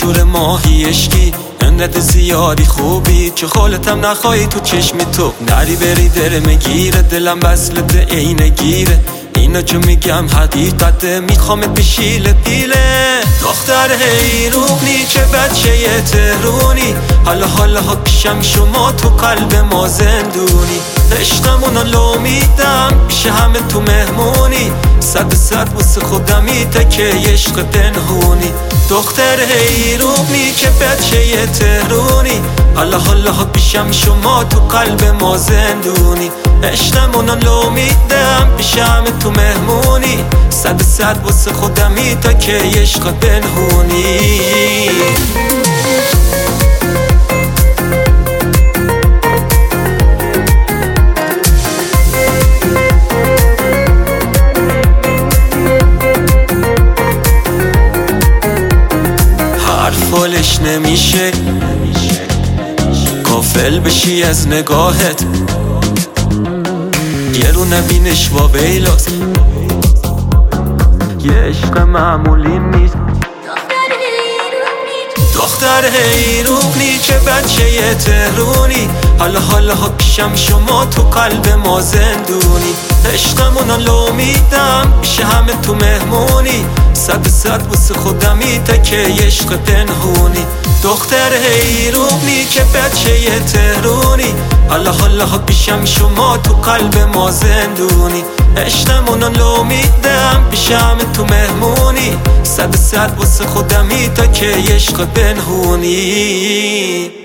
شور ماهی عشقی انقدر زیادی خوبی که خالتم نخواهی تو چشمی تو نری بری درمه گیره دلم وصلت عینه گیره اینا که میگم حقیقته میخوامت بشیله پیله دختر حیرونی که بچه یه تهرونی حالا ها پیشم شما تو قلب ما زندونی عشقمونو لو میدم پیش همه تو مهمونی 100% واسه خودمی تکه عشق پنهونی دختر حیرونی که بچه یه تهرونی حالا ها پیشم شما تو قلب ما زندونی عشقمونو لو میدم پیش همه تو مهمونی 100% واسه خودمی تا که عشق پنهونی حرفالش نمیشه غافل بشی از نگاهت یه رو نبینش و ویلاست یه عشق معمولی نیست دختر حیرونی که بچه یه تهرونی حالا ها پیشم شما تو قلب ما زندونی عشقمونو لو میدم پیش همه تو مهمونی 100% واسه خودمی تکه عشق پنهونی دختر حیرونی که بچه یه تهرونی حالا ها پیشم شما تو قلب ما زندونی عشقمونو لو میدم پیش همه تو مهمونی 100% واسه خودمی تا که عشق پنهونی